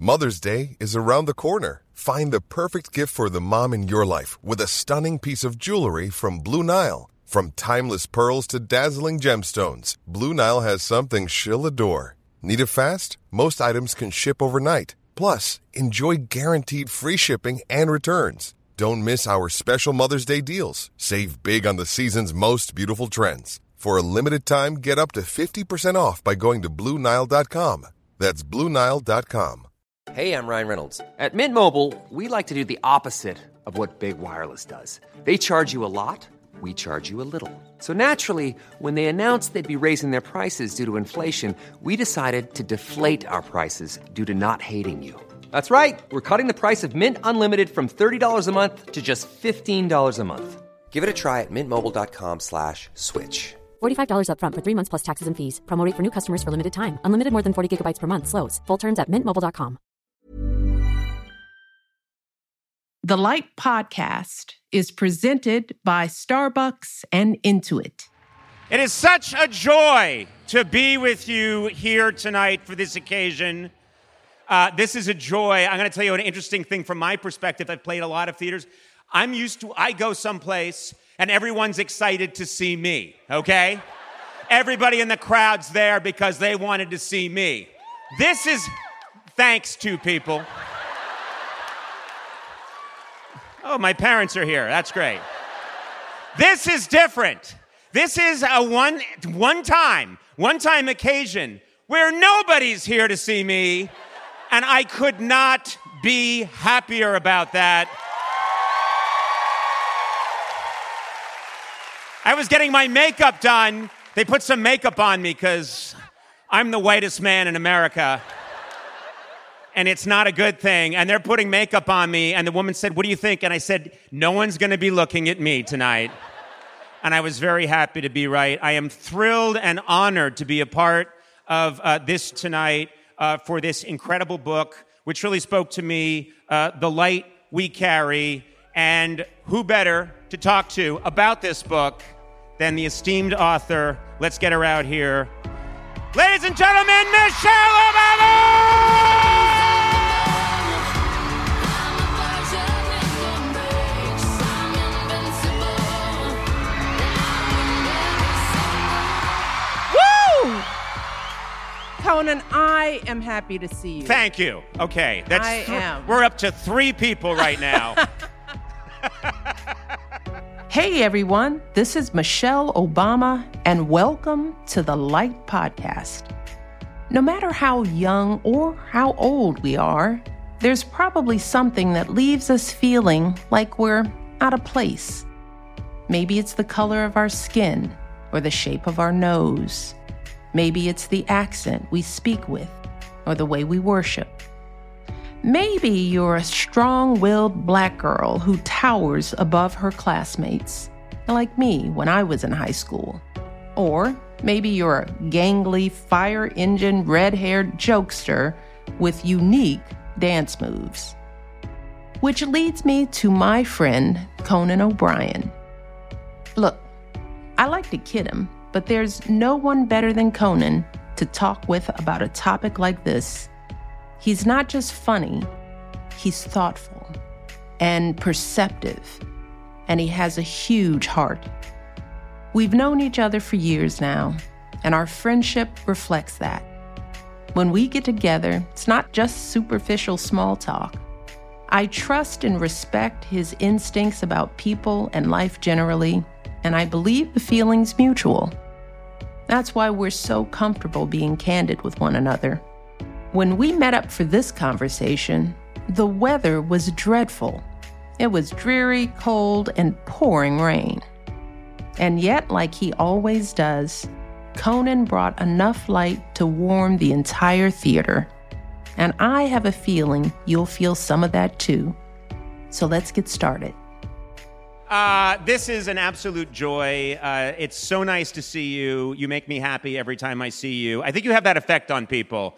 Mother's Day is around the corner. Find the perfect gift for the mom in your life with a stunning piece of jewelry from Blue Nile. From timeless pearls to dazzling gemstones, Blue Nile has something she'll adore. Need it fast? Most items can ship overnight. Plus, enjoy guaranteed free shipping and returns. Don't miss our special Mother's Day deals. Save big on the season's most beautiful trends. For a limited time, get up to 50% off by going to BlueNile.com. That's BlueNile.com. Hey, I'm Ryan Reynolds. At Mint Mobile, we like to do the opposite of what Big Wireless does. They charge you a lot, we charge you a little. So naturally, when they announced they'd be raising their prices due to inflation, we decided to deflate our prices due to not hating you. That's right. We're cutting the price of Mint Unlimited from $30 a month to just $15 a month. Give it a try at mintmobile.com/switch. $45 up front for 3 months plus taxes and fees. Promo rate for new customers for limited time. Unlimited more than 40 gigabytes per month. Slows full terms at mintmobile.com. The Light Podcast is presented by Starbucks and Intuit. It is such a joy to be with you here tonight for this occasion. This is a joy. I'm going to tell you an interesting thing from my perspective. I've played a lot of theaters. I go someplace and everyone's excited to see me, okay? Everybody in the crowd's there because they wanted to see me. This is thanks to people. Oh, my parents are here. That's great. This is different. This is a one-time occasion where nobody's here to see me, and I could not be happier about that. I was getting my makeup done. They put some makeup on me because I'm the whitest man in America. And it's not a good thing. And they're putting makeup on me. And the woman said, "What do you think?" And I said, "No one's going to be looking at me tonight." And I was very happy to be right. I am thrilled and honored to be a part of this tonight for this incredible book, which really spoke to me, The Light We Carry. And who better to talk to about this book than the esteemed author? Let's get her out here. Ladies and gentlemen, Michelle Obama! Conan, I am happy to see you. Thank you. Okay. I am. We're up to 3 people right now. Hey, everyone. This is Michelle Obama, and welcome to the Light Podcast. No matter how young or how old we are, there's probably something that leaves us feeling like we're out of place. Maybe it's the color of our skin or the shape of our nose. Maybe it's the accent we speak with or the way we worship. Maybe you're a strong-willed black girl who towers above her classmates, like me when I was in high school. Or maybe you're a gangly, fire engine, red-haired jokester with unique dance moves. Which leads me to my friend, Conan O'Brien. Look, I like to kid him, but there's no one better than Conan to talk with about a topic like this. He's not just funny, he's thoughtful and perceptive, and he has a huge heart. We've known each other for years now, and our friendship reflects that. When we get together, it's not just superficial small talk. I trust and respect his instincts about people and life generally, and I believe the feeling's mutual. That's why we're so comfortable being candid with one another. When we met up for this conversation, the weather was dreadful. It was dreary, cold, and pouring rain. And yet, like he always does, Conan brought enough light to warm the entire theater. And I have a feeling you'll feel some of that too. So let's get started. This is an absolute joy. It's so nice to see you. You make me happy every time I see you. I think you have that effect on people.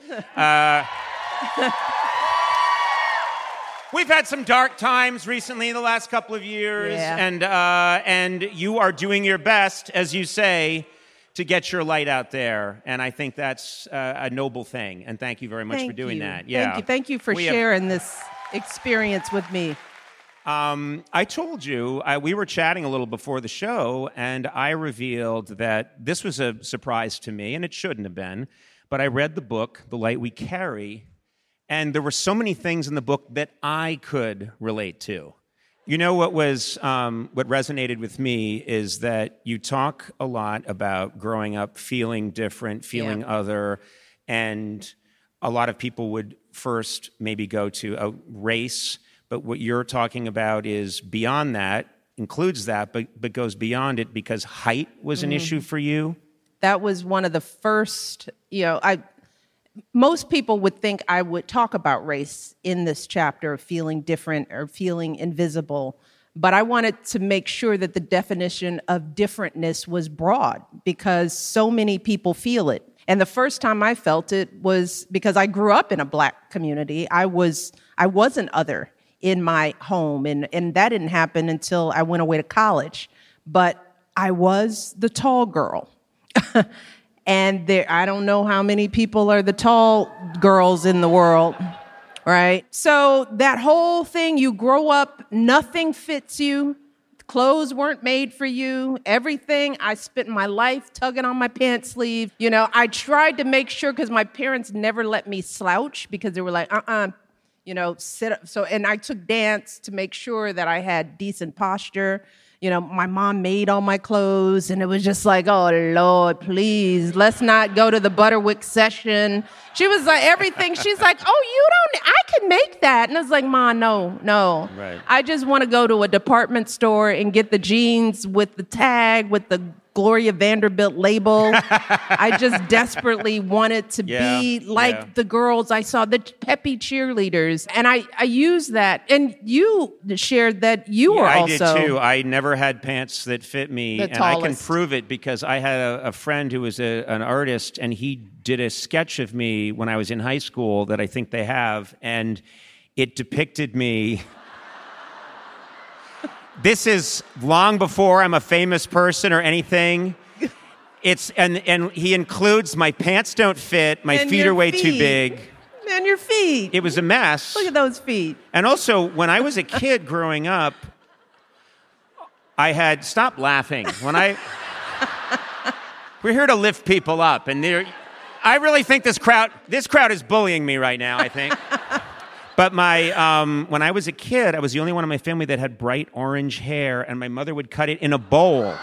We've had some dark times recently in the last couple of years, Yeah. and you are doing your best, as you say, to get your light out there, and I think that's a noble thing. And thank you very much for doing that. Yeah, Thank you for sharing this experience with me. I told you, we were chatting a little before the show, and I revealed that this was a surprise to me, and it shouldn't have been, but I read the book, The Light We Carry, and there were so many things in the book that I could relate to. You know what resonated with me is that you talk a lot about growing up feeling different, feeling other, and a lot of people would first maybe go to a race, but what you're talking about is beyond that, includes that, but goes beyond it because height was an issue for you. That was one of the first, most people would think I would talk about race in this chapter of feeling different or feeling invisible. But I wanted to make sure that the definition of differentness was broad because so many people feel it. And the first time I felt it was because I grew up in a Black community. I wasn't other in my home, and that didn't happen until I went away to college. But I was the tall girl. And I don't know how many people are the tall girls in the world, right? So that whole thing, you grow up, nothing fits you. Clothes weren't made for you. Everything, I spent my life tugging on my pants sleeve. I tried to make sure, because my parents never let me slouch because they were like, sit up. So, and I took dance to make sure that I had decent posture. My mom made all my clothes, and it was just like, oh, Lord, please, let's not go to the Butterwick session. She was like, everything. She's like, oh, I can make that. And I was like, Ma, no. Right. I just want to go to a department store and get the jeans with the tag, with the Gloria Vanderbilt label. I just desperately wanted to be like the girls I saw, the peppy cheerleaders. And I used that. And you shared that you were also... I did too. I never had pants that fit me. The and tallest. I can prove it because I had a friend who was an artist, and he did a sketch of me when I was in high school that I think they have. And it depicted me... This is long before I'm a famous person or anything. And he includes my pants don't fit, my feet are way too big. And your feet. It was a mess. Look at those feet. And also, when I was a kid growing up, I had... Stop laughing. We're here to lift people up, and I really think this crowd is bullying me right now, I think. But when I was a kid, I was the only one in my family that had bright orange hair, and my mother would cut it in a bowl.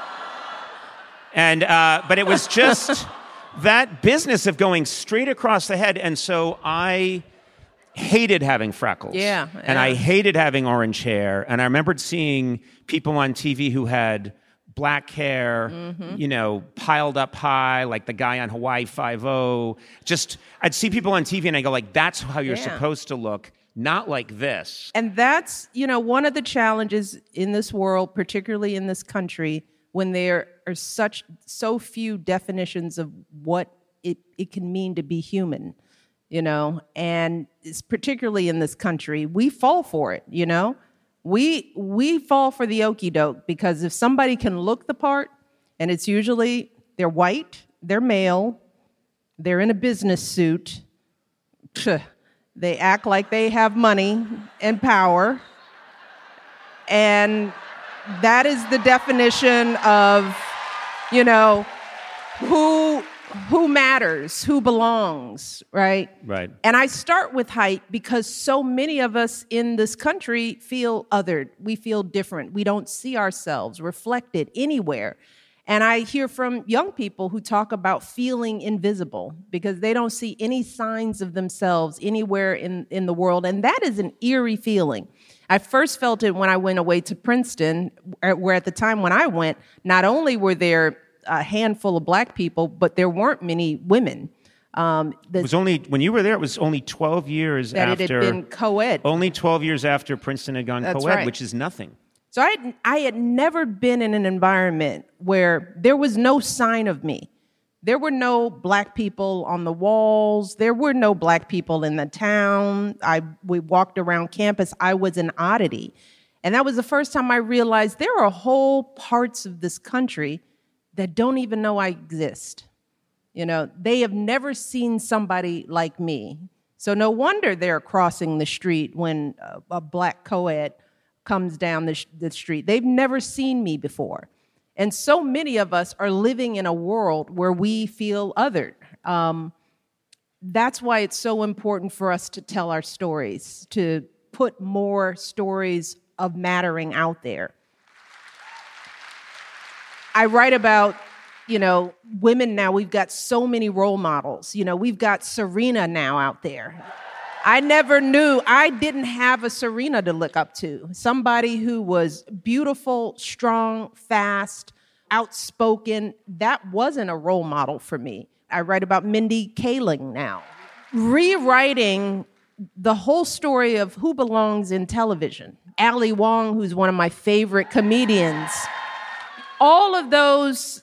And but it was just that business of going straight across the head, and so I hated having freckles. Yeah. And I hated having orange hair, and I remembered seeing people on TV who had black hair, piled up high, like the guy on Hawaii Five-0. I'd see people on TV and I go like, that's how you're supposed to look, not like this. And that's, one of the challenges in this world, particularly in this country, when there are so few definitions of what it can mean to be human, and it's particularly in this country, we fall for it, We fall for the okie doke because if somebody can look the part, and it's usually they're white, they're male, they're in a business suit, they act like they have money and power, and that is the definition of, who matters, who belongs, right? Right. And I start with height because so many of us in this country feel othered. We feel different. We don't see ourselves reflected anywhere. And I hear from young people who talk about feeling invisible because they don't see any signs of themselves anywhere in the world. And that is an eerie feeling. I first felt it when I went away to Princeton, where at the time when I went, not only were there a handful of Black people, but there weren't many women. It was only, when you were there, it was only 12 years that after... it had been co-ed. Only 12 years after Princeton had gone That's co-ed, right. which is nothing. So I had never been in an environment where there was no sign of me. There were no Black people on the walls. There were no Black people in the town. We walked around campus. I was an oddity. And that was the first time I realized there are whole parts of this country that don't even know I exist. You know, they have never seen somebody like me. So no wonder they're crossing the street when a black co-ed comes down the street. They've never seen me before. And so many of us are living in a world where we feel othered. That's why it's so important for us to tell our stories, to put more stories of mattering out there. I write about, women now. We've got so many role models. We've got Serena now out there. I never knew. I didn't have a Serena to look up to. Somebody who was beautiful, strong, fast, outspoken. That wasn't a role model for me. I write about Mindy Kaling now. Rewriting the whole story of who belongs in television. Ali Wong, who's one of my favorite comedians. All of those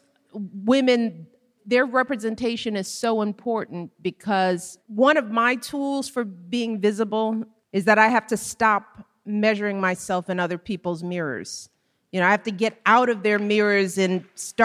women, their representation is so important because one of my tools for being visible is that I have to stop measuring myself in other people's mirrors. I have to get out of their mirrors and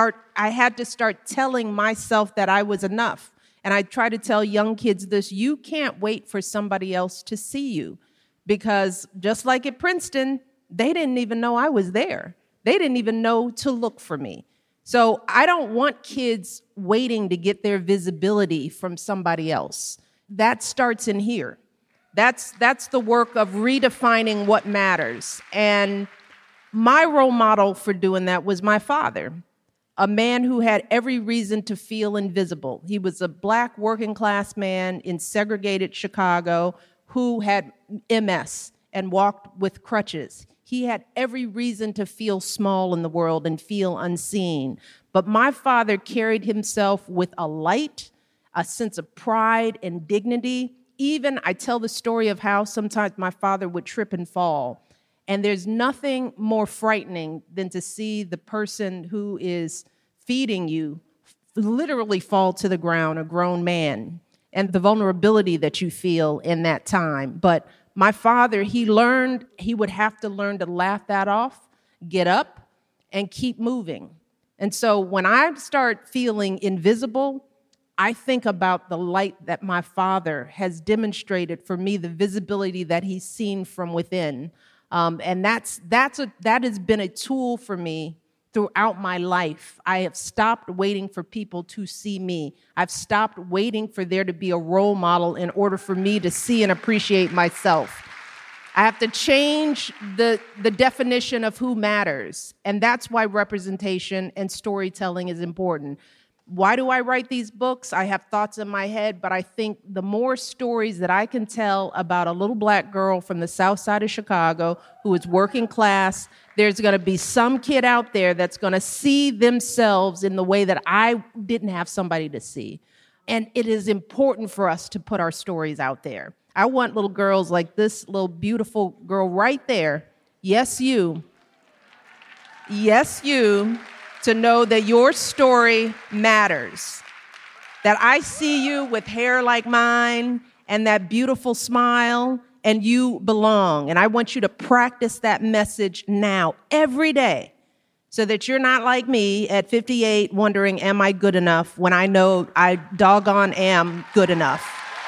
I had to start telling myself that I was enough. And I try to tell young kids this: you can't wait for somebody else to see you. Because just like at Princeton, they didn't even know I was there. They didn't even know to look for me. So I don't want kids waiting to get their visibility from somebody else. That starts in here. That's the work of redefining what matters. And my role model for doing that was my father, a man who had every reason to feel invisible. He was a black working class man in segregated Chicago who had MS and walked with crutches. He had every reason to feel small in the world and feel unseen. But my father carried himself with a light, a sense of pride and dignity. Even I tell the story of how sometimes my father would trip and fall. And there's nothing more frightening than to see the person who is feeding you literally fall to the ground, a grown man, and the vulnerability that you feel in that time. But my father, he would have to learn to laugh that off, get up, and keep moving. And so when I start feeling invisible, I think about the light that my father has demonstrated for me, the visibility that he's seen from within. And that has been a tool for me throughout my life. I have stopped waiting for people to see me. I've stopped waiting for there to be a role model in order for me to see and appreciate myself. I have to change the definition of who matters. And that's why representation and storytelling is important. Why do I write these books? I have thoughts in my head, but I think the more stories that I can tell about a little black girl from the south side of Chicago who is working class, there's going to be some kid out there that's going to see themselves in the way that I didn't have somebody to see. And it is important for us to put our stories out there. I want little girls like this little beautiful girl right there. Yes, you. Yes, you. To know that your story matters. That I see you with hair like mine and that beautiful smile, and you belong. And I want you to practice that message now, every day, so that you're not like me at 58 wondering, am I good enough, when I know I doggone am good enough.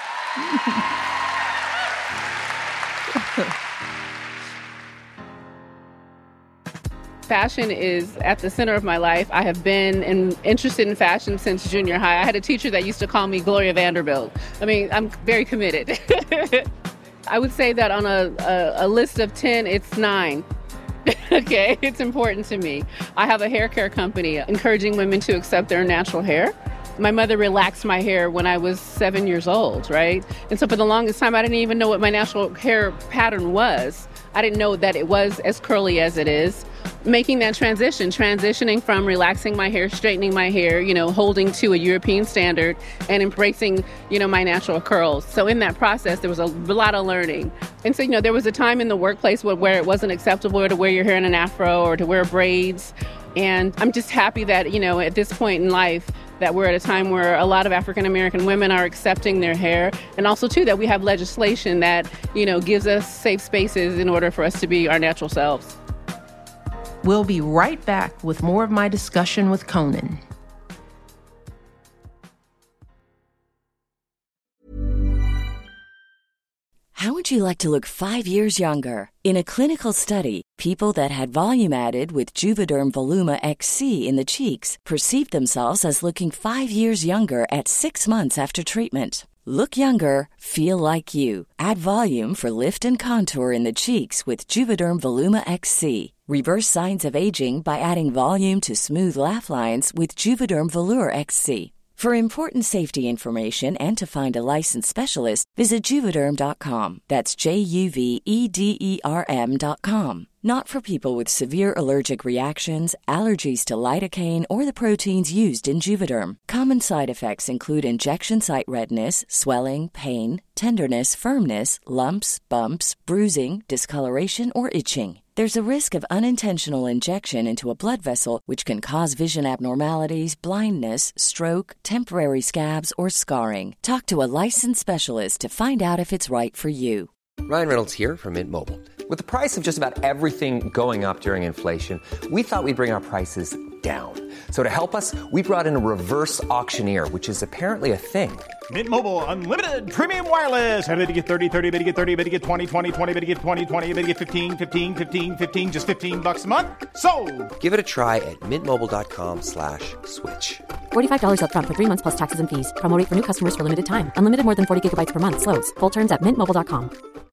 Fashion is at the center of my life. I have been interested in fashion since junior high. I had a teacher that used to call me Gloria Vanderbilt. I mean, I'm very committed. I would say that on a list of 10, it's 9. Okay, it's important to me. I have a hair care company encouraging women to accept their natural hair. My mother relaxed my hair when I was 7 years old, right? And so for the longest time, I didn't even know what my natural hair pattern was. I didn't know that it was as curly as it is. Making that transitioning from relaxing my hair, straightening my hair, holding to a European standard and embracing, my natural curls. So in that process, there was a lot of learning. And so, there was a time in the workplace where it wasn't acceptable to wear your hair in an afro or to wear braids. And I'm just happy that, at this point in life, that we're at a time where a lot of African-American women are accepting their hair. And also, too, that we have legislation that, gives us safe spaces in order for us to be our natural selves. We'll be right back with more of my discussion with Conan. would you like to look 5 years younger? In a clinical study, people that had volume added with Juvederm Voluma XC in the cheeks perceived themselves as looking 5 years younger at 6 months after treatment. Look younger, feel like you. Add volume for lift and contour in the cheeks with Juvederm Voluma XC. Reverse signs of aging by adding volume to smooth laugh lines with Juvederm Volure XC. For important safety information and to find a licensed specialist, visit Juvederm.com. That's JUVEDERM.com. Not for people with severe allergic reactions, allergies to lidocaine, or the proteins used in Juvederm. Common side effects include injection site redness, swelling, pain, tenderness, firmness, lumps, bumps, bruising, discoloration, or itching. There's a risk of unintentional injection into a blood vessel, which can cause vision abnormalities, blindness, stroke, temporary scabs, or scarring. Talk to a licensed specialist to find out if it's right for you. Ryan Reynolds here from Mint Mobile. With the price of just about everything going up during inflation, we thought we'd bring our prices down. So to help us, we brought in a reverse auctioneer, which is apparently a thing. Mint Mobile Unlimited Premium Wireless. How to get 30, 30, bit to get 30, bit to get 20, 20, 20, bit to get 20, 20, bit to get 15, 15, 15, 15, just $15 a month? Sold! Give it a try at mintmobile.com/switch. $45 up front for 3 months plus taxes and fees. Promo rate for new customers for limited time. Unlimited more than 40 gigabytes per month. Slows full terms at mintmobile.com.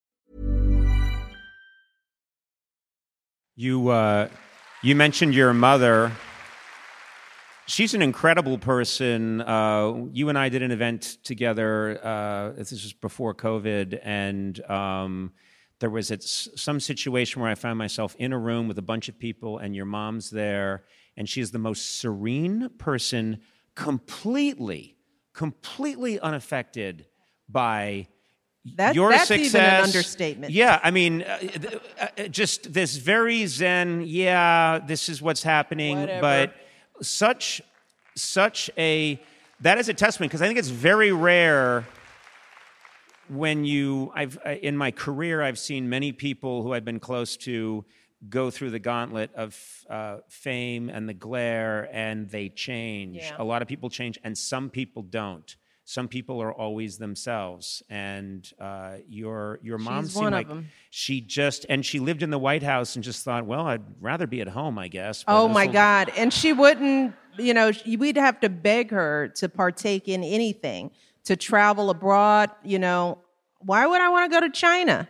You mentioned your mother. She's an incredible person. You and I did an event together. This was before COVID, and there was some situation where I found myself in a room with a bunch of people, and your mom's there, and she's the most serene person, completely unaffected by your that's success. Even an understatement. Yeah, I mean, just this very zen, yeah, this is what's happening. Whatever. But such a, that is a testament, because I think it's very rare when in my career, I've seen many people who I've been close to go through the gauntlet of fame and the glare, and they change. Yeah. A lot of people change, and some people don't. Some people are always themselves, and your mom She's seemed one like of them. she lived in the White House and just thought, well, I'd rather be at home, I guess. But Oh my God. And she wouldn't, we'd have to beg her to partake in anything, to travel abroad. Why would I want to go to China?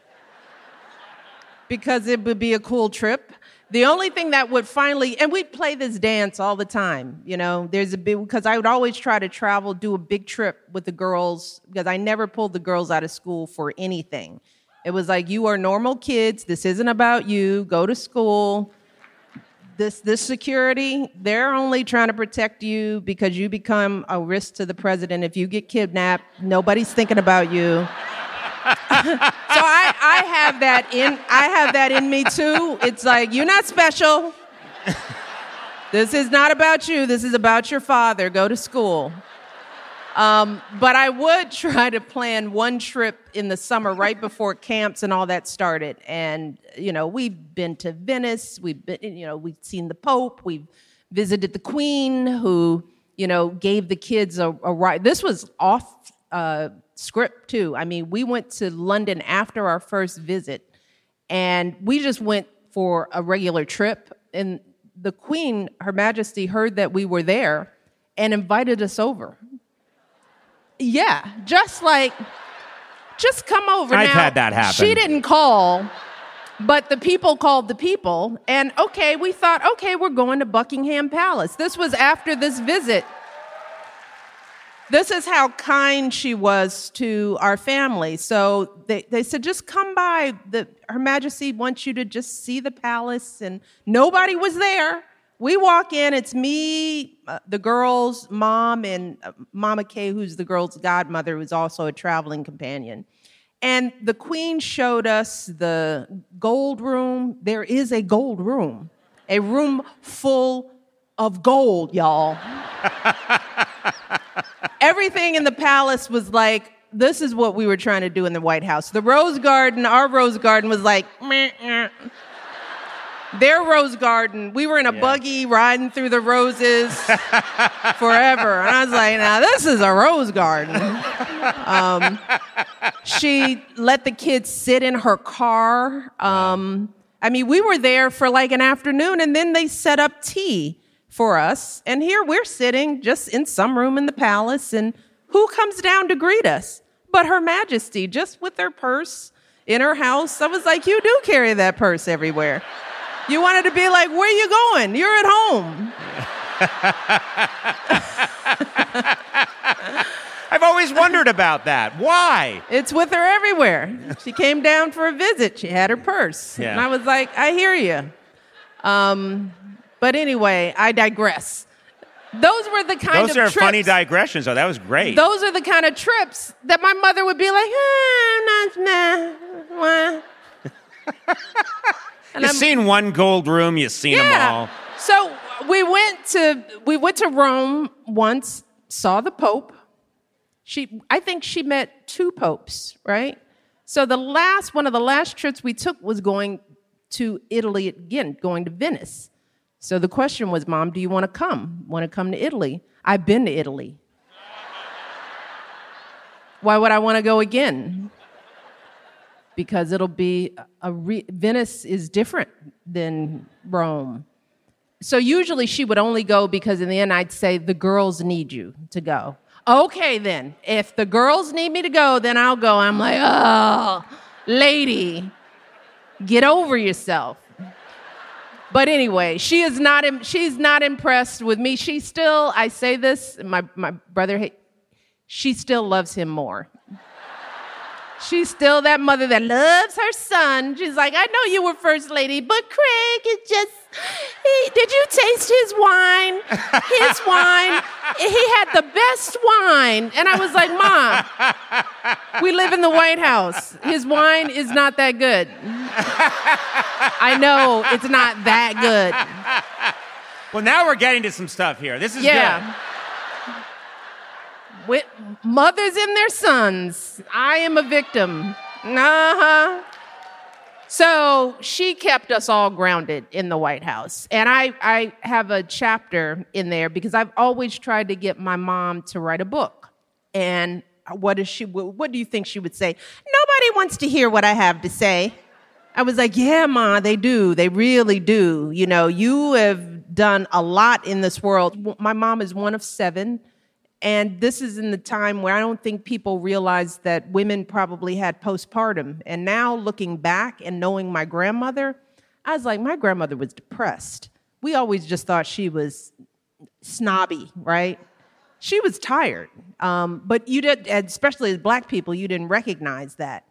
Because it would be a cool trip. The only thing that would finally, and we'd play this dance all the time, because I would always try to travel, do a big trip with the girls, because I never pulled the girls out of school for anything. It was like, you are normal kids. This isn't about you. Go to school. This security, they're only trying to protect you because you become a risk to the president. If you get kidnapped, nobody's thinking about you. So I have that in me too. It's like, you're not special. This is not about you. This is about your father. Go to school. But I would try to plan one trip in the summer right before camps and all that started. And, we've been to Venice. We've seen the Pope. We've visited the Queen, who, gave the kids a ride. This was off script too. I mean, we went to London after our first visit, and we just went for a regular trip. And the Queen, Her Majesty, heard that we were there and invited us over. Yeah, just come over. I've now, had that happen. She didn't call, but the people called the people. And we thought, we're going to Buckingham Palace. This was after this visit. This is how kind she was to our family. So they said, just come by. Her Majesty wants you to just see the palace. And nobody was there. We walk in, it's me, the girls' mom, and Mama Kay, who's the girl's godmother, who's also a traveling companion. And the Queen showed us the gold room. There is a gold room, a room full of gold, y'all. Everything in the palace was like, this is what we were trying to do in the White House. The Rose Garden, our Rose Garden was like, meh, meh. Their Rose Garden, we were in a buggy riding through the roses forever. And I was like, now this is a Rose Garden. She let the kids sit in her car. We were there for like an afternoon, and then they set up tea for us. And here we're sitting just in some room in the palace, and who comes down to greet us but Her Majesty, just with her purse in her house. I was like, you do carry that purse everywhere. You wanted to be like, where are you going? You're at home. I've always wondered about that. Why? It's with her everywhere. She came down for a visit. She had her purse. Yeah. And I was like, I hear you. But anyway, I digress. Those were the kind of Those trips. are funny digressions, though. That was great. Those are the kind of trips that my mother would be like, You've seen one gold room, you've seen them all. So we went to Rome once, saw the Pope. I think she met 2 popes, right? So one of the last trips we took was going to Italy again, going to Venice. So the question was, Mom, do you want to come? Want to come to Italy? I've been to Italy. Why would I want to go again? Because it'll be Venice is different than Rome. So usually she would only go because in the end I'd say, the girls need you to go. Okay, then. If the girls need me to go, then I'll go. I'm like, oh, lady, get over yourself. But anyway, she's not impressed with me. She still, I say this, my brother, she still loves him more. She's still that mother that loves her son. She's like, I know you were first lady, but Craig is just, did you taste his wine? His wine, he had the best wine. And I was like, Mom, we live in the White House. His wine is not that good. I know it's not that good. Well, now we're getting to some stuff here. This is good. With mothers and their sons. I am a victim. Uh-huh. So she kept us all grounded in the White House. And I have a chapter in there because I've always tried to get my mom to write a book. And what do you think she would say? Nobody wants to hear what I have to say. I was like, yeah, Ma, they do. They really do. You know, you have done a lot in this world. My mom is one of 7. And this is in the time where I don't think people realize that women probably had postpartum. And now looking back and knowing my grandmother, I was like, my grandmother was depressed. We always just thought she was snobby, right? She was tired. But you did, especially as Black people, you didn't recognize that.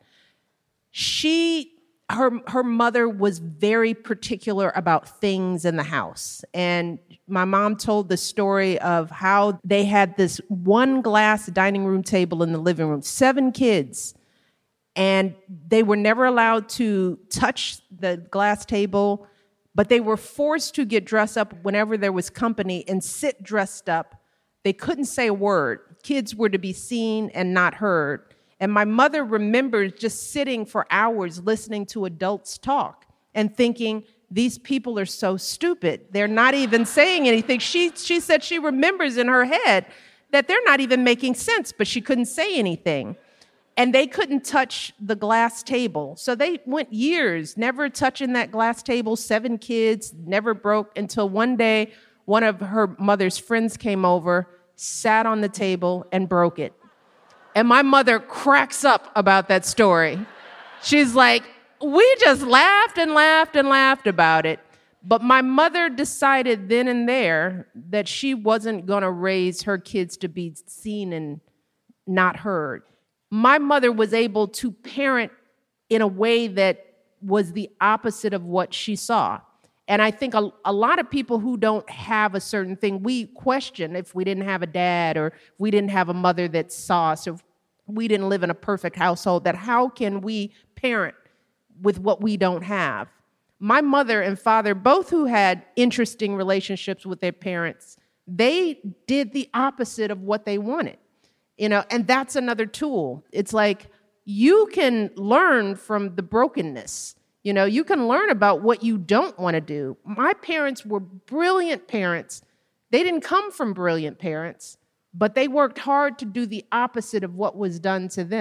Her mother was very particular about things in the house. And my mom told the story of how they had this one glass dining room table in the living room, 7 kids, and they were never allowed to touch the glass table, but they were forced to get dressed up whenever there was company and sit dressed up. They couldn't say a word. Kids were to be seen and not heard. And my mother remembers just sitting for hours listening to adults talk and thinking, these people are so stupid. They're not even saying anything. She said she remembers in her head that they're not even making sense, but she couldn't say anything. And they couldn't touch the glass table. So they went years never touching that glass table, 7 kids, never broke, until one day one of her mother's friends came over, sat on the table, and broke it. And my mother cracks up about that story. She's like, we just laughed and laughed and laughed about it. But my mother decided then and there that she wasn't going to raise her kids to be seen and not heard. My mother was able to parent in a way that was the opposite of what she saw. And I think a lot of people who don't have a certain thing, we question if we didn't have a dad or if we didn't have a mother that saw us, or if we didn't live in a perfect household, that how can we parent with what we don't have? My mother and father, both who had interesting relationships with their parents, they did the opposite of what they wanted. You know, and that's another tool. It's like you can learn from the brokenness. You know, you can learn about what you don't want to do. My parents were brilliant parents. They didn't come from brilliant parents, but they worked hard to do the opposite of what was done to them.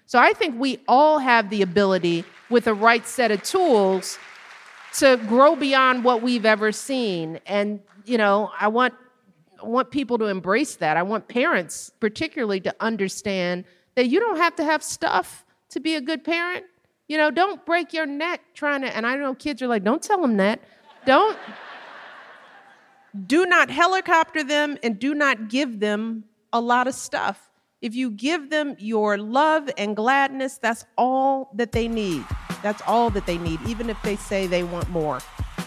So I think we all have the ability, with the right set of tools, to grow beyond what we've ever seen. And, I want people to embrace that. I want parents particularly to understand that you don't have to have stuff to be a good parent. Don't break your neck trying to, and I know kids are like, don't tell them that. Do not helicopter them and do not give them a lot of stuff. If you give them your love and gladness, that's all that they need. That's all that they need, even if they say they want more.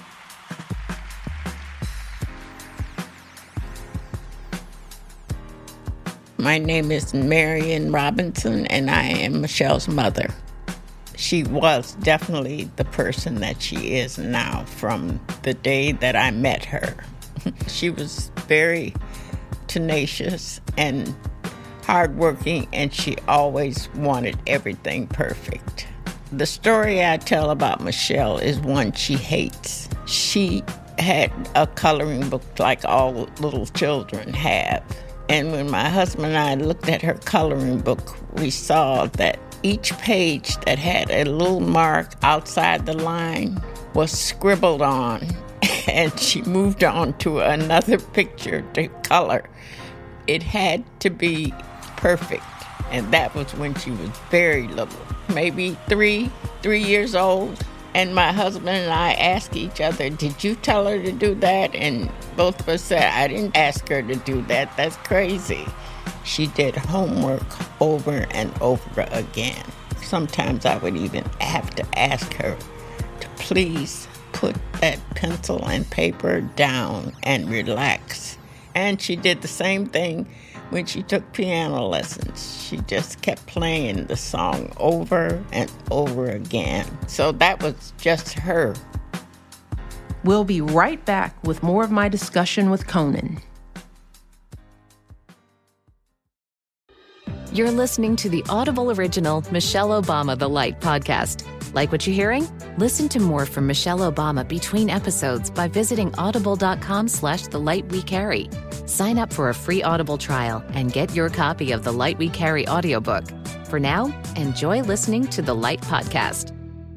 My name is Marion Robinson, and I am Michelle's mother. She was definitely the person that she is now from the day that I met her. She was very tenacious and hardworking, and she always wanted everything perfect. The story I tell about Michelle is one she hates. She had a coloring book like all little children have. And when my husband and I looked at her coloring book, we saw that each page that had a little mark outside the line was scribbled on, and she moved on to another picture to color. It had to be perfect, and that was when she was very little, maybe three years old. And my husband and I asked each other, did you tell her to do that? And both of us said, I didn't ask her to do that. That's crazy. She did homework over and over again. Sometimes I would even have to ask her to please put that pencil and paper down and relax. And she did the same thing when she took piano lessons. She just kept playing the song over and over again. So that was just her. We'll be right back with more of my discussion with Conan. You're listening to the Audible original Michelle Obama The Light podcast. Like what you're hearing? Listen to more from Michelle Obama between episodes by visiting audible.com/thelightwecarry. Sign up for a free Audible trial and get your copy of The Light We Carry audiobook. For now, enjoy listening to The Light podcast.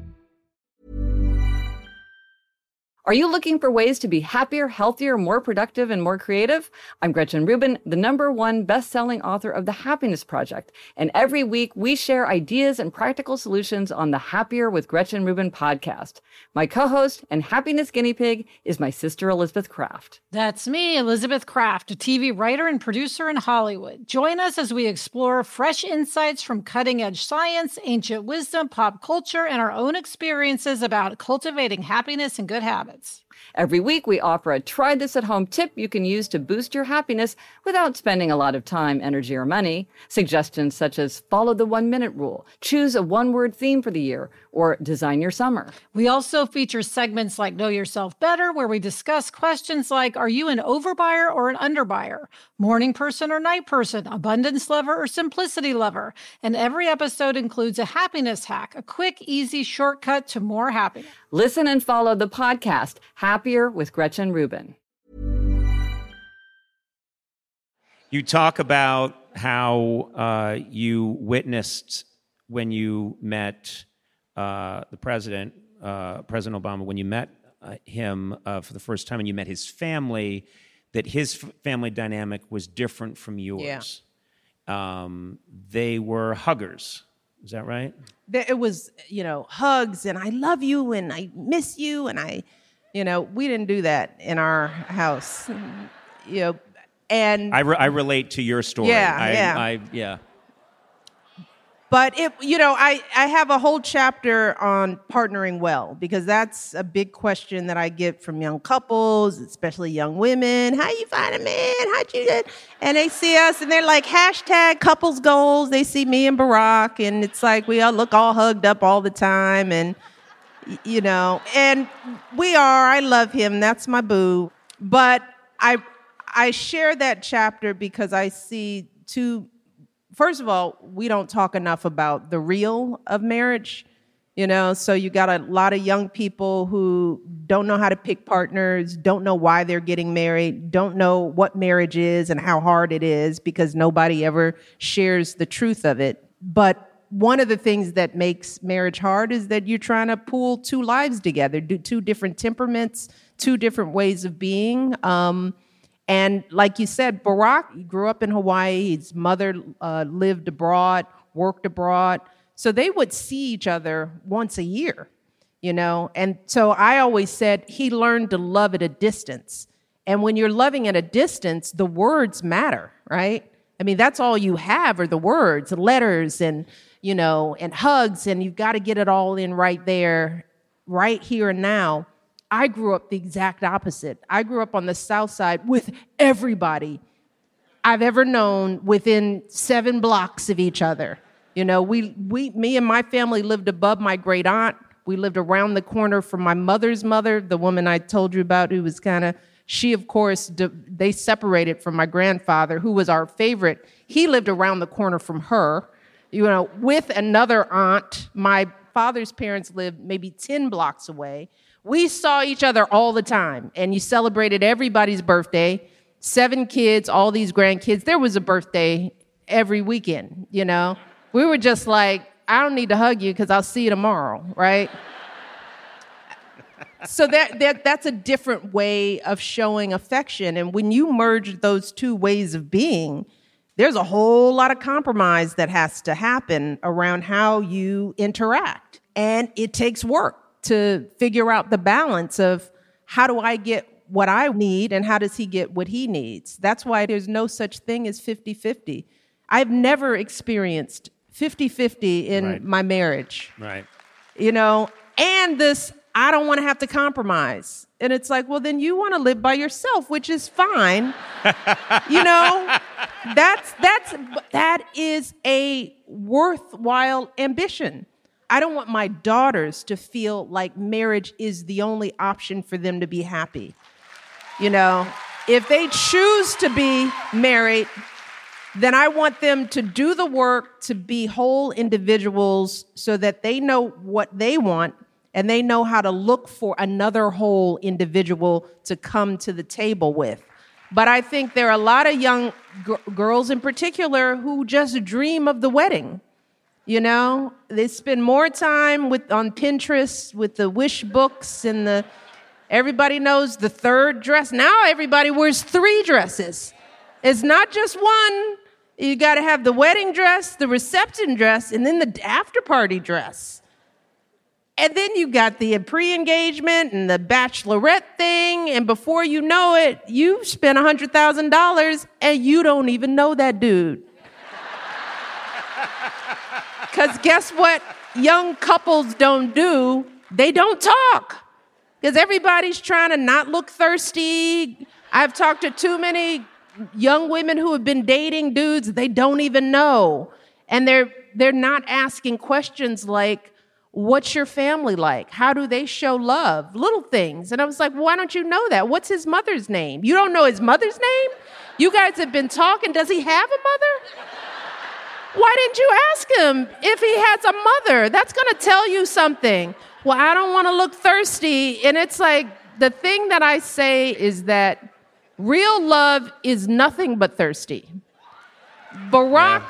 Are you looking for ways to be happier, healthier, more productive, and more creative? I'm Gretchen Rubin, the #1 best-selling author of The Happiness Project. And every week, we share ideas and practical solutions on the Happier with Gretchen Rubin podcast. My co-host and happiness guinea pig is my sister, Elizabeth Craft. That's me, Elizabeth Craft, a TV writer and producer in Hollywood. Join us as we explore fresh insights from cutting-edge science, ancient wisdom, pop culture, and our own experiences about cultivating happiness and good habits. Every week, we offer a try-this-at-home tip you can use to boost your happiness without spending a lot of time, energy, or money. Suggestions such as follow the 1-minute rule, choose a one-word theme for the year, or design your summer. We also feature segments like Know Yourself Better, where we discuss questions like, are you an overbuyer or an underbuyer? Morning person or night person? Abundance lover or simplicity lover? And every episode includes a happiness hack, a quick, easy shortcut to more happiness. Listen and follow the podcast, Happier with Gretchen Rubin. You talk about how you witnessed when you met the president, President Obama, when you met him for the first time and you met his family, that his family dynamic was different from yours. Yeah. They were huggers. Is that right? It was, hugs and I love you and I miss you and we didn't do that in our house, and I relate to your story. Yeah. But I have a whole chapter on partnering well, because that's a big question that I get from young couples, especially young women. How you find a man? How'd you get? And they see us and they're like, #couples goals. They see me and Barack, and it's like we all look all hugged up all the time, and and we are. I love him. That's my boo. But I share that chapter because I see two. First of all, we don't talk enough about the real of marriage, so you got a lot of young people who don't know how to pick partners, don't know why they're getting married, don't know what marriage is and how hard it is because nobody ever shares the truth of it. But one of the things that makes marriage hard is that you're trying to pull two lives together, do two different temperaments, two different ways of being. And like you said, Barack grew up in Hawaii. His mother lived abroad, worked abroad. So they would see each other once a year, you know? And so I always said he learned to love at a distance. And when you're loving at a distance, the words matter, right? I mean, that's all you have are the words, letters, and, you know, and hugs, and you've got to get it all in right there, right here and now. I grew up the exact opposite. I grew up on the South Side with everybody I've ever known within 7 blocks of each other. You know, me and my family lived above my great aunt. We lived around the corner from my mother's mother, the woman I told you about who was kind of, she, of course, they separated from my grandfather, who was our favorite. He lived around the corner from her, you know, with another aunt. My father's parents lived maybe 10 blocks away. We saw each other all the time, and you celebrated everybody's birthday, 7 kids, all these grandkids. There was a birthday every weekend, you know. We were just like, I don't need to hug you because I'll see you tomorrow, right? So that's a different way of showing affection. And when you merge those two ways of being, there's a whole lot of compromise that has to happen around how you interact. And it takes work to figure out the balance of how do I get what I need and how does he get what he needs. That's why there's no such thing as 50-50. I've never experienced 50-50 in my marriage. Right. You know, and this, I don't want to have to compromise. And it's like, well, then you want to live by yourself, which is fine. You know, that is a worthwhile ambition. I don't want my daughters to feel like marriage is the only option for them to be happy. You know, if they choose to be married, then I want them to do the work to be whole individuals so that they know what they want and they know how to look for another whole individual to come to the table with. But I think there are a lot of young girls in particular who just dream of the wedding. You know, they spend more time on Pinterest with the wish books and everybody knows the third dress. Now everybody wears 3 dresses. It's not just one. You got to have the wedding dress, the reception dress, and then the after-party dress. And then you got the pre-engagement and the bachelorette thing, and before you know it, you spent $100,000, and you don't even know that dude. Because guess what young couples don't do? They don't talk. Because everybody's trying to not look thirsty. I've talked to too many young women who have been dating dudes they don't even know. And they're not asking questions like, what's your family like? How do they show love? Little things. And I was like, why don't you know that? What's his mother's name? You don't know his mother's name? You guys have been talking. Does he have a mother? Why didn't you ask him if he has a mother? That's going to tell you something. Well, I don't want to look thirsty. And it's like, the thing that I say is that real love is nothing but thirsty. Barack,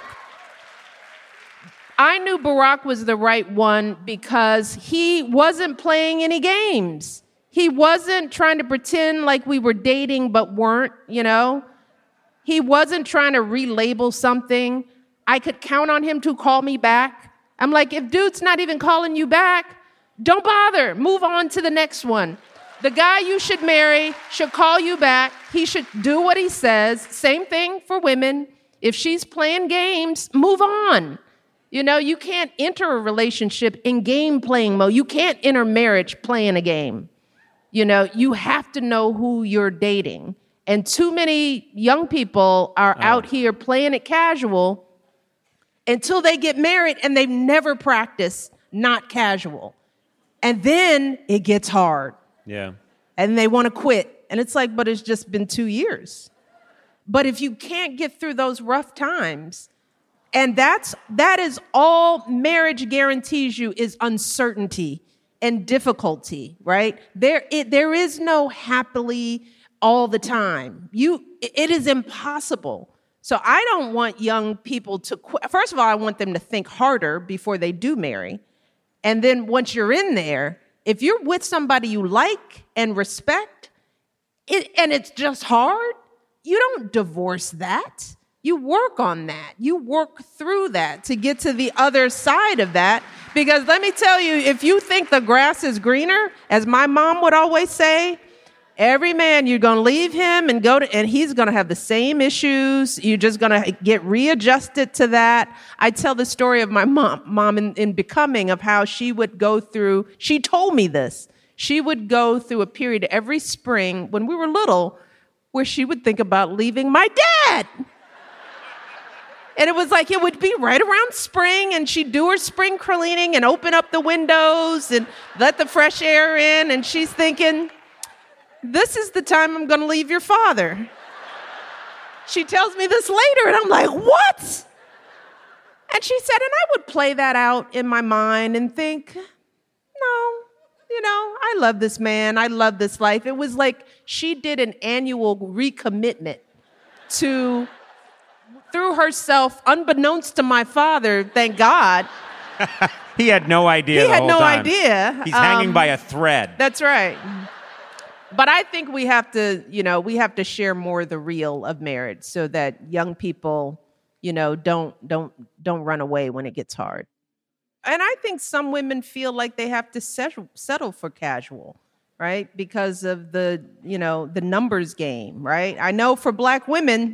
I knew Barack was the right one because he wasn't playing any games. He wasn't trying to pretend like we were dating but weren't, you know. He wasn't trying to relabel something. I could count on him to call me back. I'm like, if dude's not even calling you back, don't bother. Move on to the next one. The guy you should marry should call you back. He should do what he says. Same thing for women. If she's playing games, move on. You know, you can't enter a relationship in game playing mode. You can't enter marriage playing a game. You know, you have to know who you're dating. And too many young people are out here playing it casual until they get married and they've never practiced not casual. And then it gets hard. Yeah. And they want to quit. And it's like, but it's just been 2 years. But if you can't get through those rough times, and that is all marriage guarantees you is uncertainty and difficulty, right? There is no happily all the time. It is impossible So I don't want young people to first of all, I want them to think harder before they do marry. And then once you're in there, if you're with somebody you like and respect, and it's just hard, you don't divorce that. You work on that. You work through that to get to the other side of that. Because let me tell you, if you think the grass is greener, as my mom would always say, every man, you're going to leave him and he's going to have the same issues. You're just going to get readjusted to that. I tell the story of my mom in Becoming, of how she would go through, she told me this, she would go through a period every spring when we were little where she would think about leaving my dad. And it was like, it would be right around spring, and she'd do her spring cleaning and open up the windows and let the fresh air in. And she's thinking, this is the time I'm going to leave your father. She tells me this later, and I'm like, what? And she said, and I would play that out in my mind and think, no, I love this man. I love this life. It was like she did an annual recommitment through herself, unbeknownst to my father, thank God. He had no idea. He had no idea. He's hanging by a thread. That's right. But I think we have to share more of the real of marriage so that young people, don't run away when it gets hard. And I think some women feel like they have to settle for casual, right? Because of the numbers game, right? I know for Black women,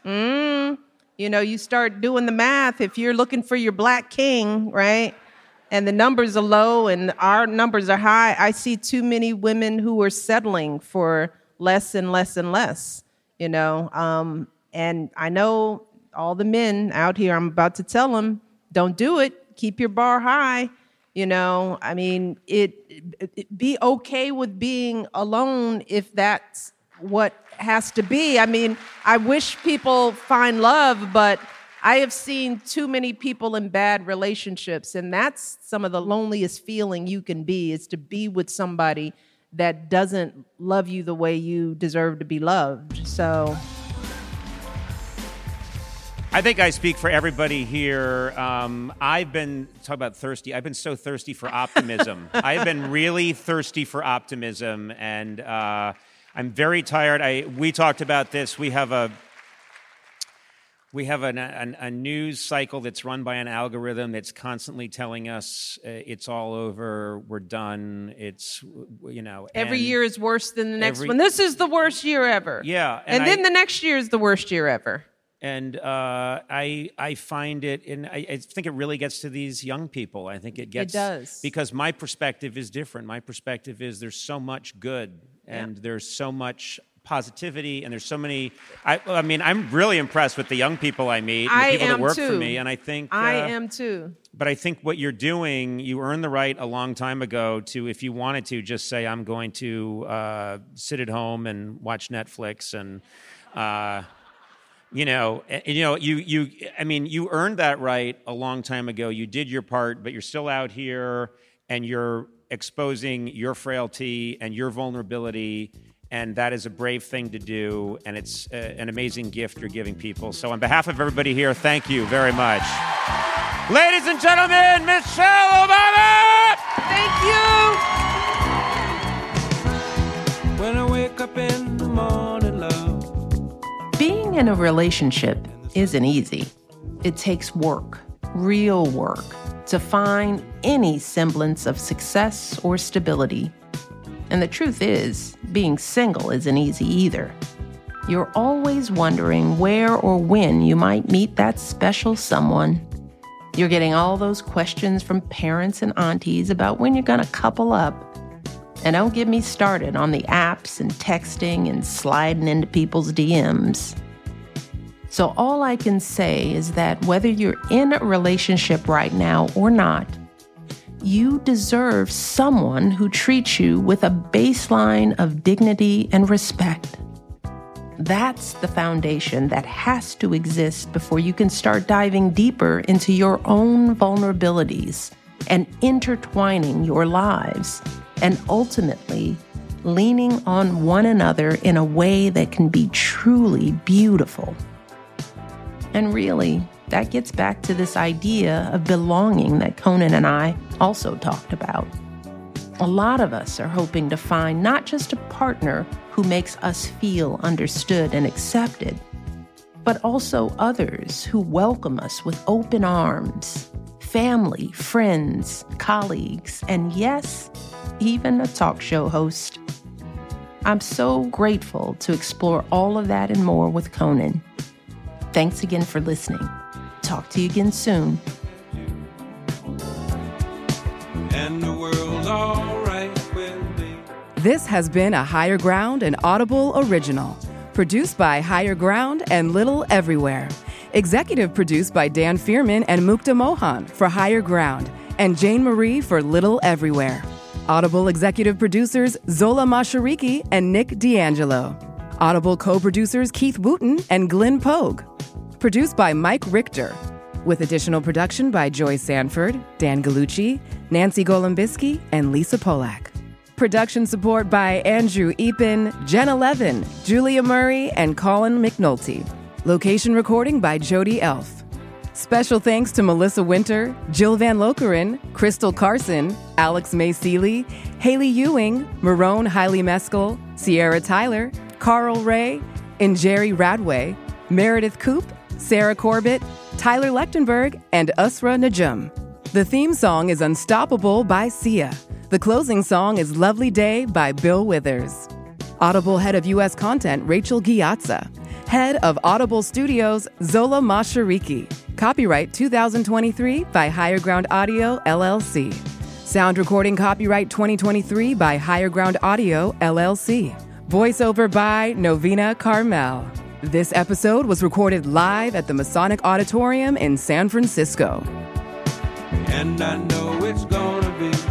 you start doing the math. If you're looking for your Black king, right? And the numbers are low and our numbers are high, I see too many women who are settling for less and less and less, And I know all the men out here, I'm about to tell them, don't do it. Keep your bar high. I mean, be okay with being alone if that's what has to be. I mean, I wish people find love, but I have seen too many people in bad relationships, and that's some of the loneliest feeling you can be, is to be with somebody that doesn't love you the way you deserve to be loved. So I think I speak for everybody here. I've been talking about thirsty. I've been so thirsty for optimism. I've been really thirsty for optimism, and I'm very tired. We talked about this. We have a news cycle that's run by an algorithm that's constantly telling us it's all over, we're done. It's every year is worse than the next one. This is the worst year ever. Yeah, and then the next year is the worst year ever. And I find it, and I think it really gets to these young people. I think it does. Because my perspective is different. My perspective is there's so much good, and there's so much positivity, and there's so many. I mean, I'm really impressed with the young people I meet, and the people that work for me, and I think I am too. But I think what you're doing, you earned the right a long time ago to, if you wanted to, just say, I'm going to sit at home and watch Netflix and. You earned that right a long time ago. You did your part, but you're still out here and you're exposing your frailty and your vulnerability, and that is a brave thing to do, and it's an amazing gift you're giving people. So on behalf of everybody here, thank you very much. Ladies and gentlemen, Michelle Obama! Thank you! When I wake up in the morning, love. Being in a relationship isn't easy. It takes work, real work, to find any semblance of success or stability. And the truth is, being single isn't easy either. You're always wondering where or when you might meet that special someone. You're getting all those questions from parents and aunties about when you're gonna couple up. And don't get me started on the apps and texting and sliding into people's DMs. So all I can say is that whether you're in a relationship right now or not, you deserve someone who treats you with a baseline of dignity and respect. That's the foundation that has to exist before you can start diving deeper into your own vulnerabilities and intertwining your lives, and ultimately leaning on one another in a way that can be truly beautiful. And really, that gets back to this idea of belonging that Conan and I also talked about. A lot of us are hoping to find not just a partner who makes us feel understood and accepted, but also others who welcome us with open arms, family, friends, colleagues, and yes, even a talk show host. I'm so grateful to explore all of that and more with Conan. Thanks again for listening. Talk to you again soon. And the world's all right with me. This has been a Higher Ground and Audible original. Produced by Higher Ground and Little Everywhere. Executive produced by Dan Fierman and Mukta Mohan for Higher Ground and Jane Marie for Little Everywhere. Audible executive producers Zola Mashariki and Nick D'Angelo. Audible co-producers Keith Wooten and Glenn Pogue. Produced by Mike Richter. With additional production by Joy Sanford, Dan Gallucci, Nancy Golombisky, and Lisa Polak. Production support by Andrew Epen, Jenna Levin, Julia Murray, and Colin McNulty. Location recording by Jody Elf. Special thanks to Melissa Winter, Jill Van Lokeren, Crystal Carson, Alex May Seeley, Haley Ewing, Marone Hiley Meskel, Sierra Tyler, Carl Ray, and Jerry Radway, Meredith Koop, Sarah Corbett, Tyler Lechtenberg, and Usra Najum. The theme song is Unstoppable by Sia. The closing song is Lovely Day by Bill Withers. Audible Head of U.S. Content, Rachel Giazza. Head of Audible Studios, Zola Mashariki. Copyright 2023 by Higher Ground Audio, LLC. Sound recording copyright 2023 by Higher Ground Audio, LLC. Voiceover by Novena Carmel. This episode was recorded live at the Masonic Auditorium in San Francisco. And I know it's gonna be